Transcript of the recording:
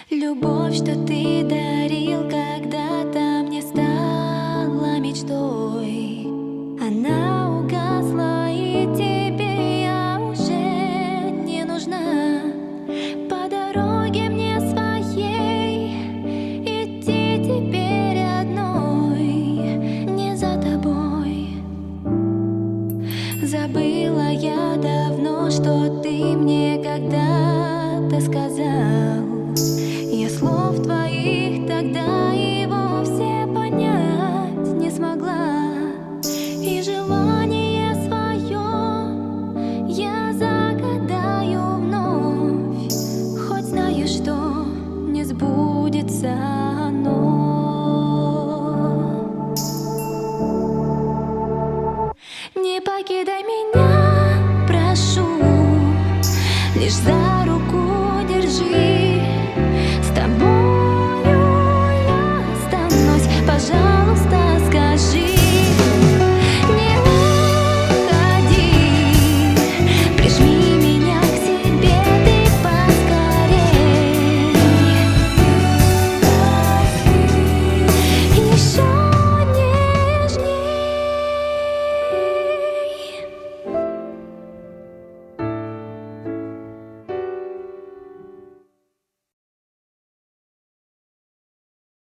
Любовь, что ты дарил когда-то, мне стала мечтой. Она угасла, и тебе я уже не нужна. По дороге мне своей идти теперь одной, не за тобой. Забыла я давно, что ты мне когда-то сказал. Я слов твоих тогда и вовсе понять не смогла. И желание свое я загадаю вновь, хоть знаю, что не сбудется оно. Не покидай меня, прошу, лишь за руку держи.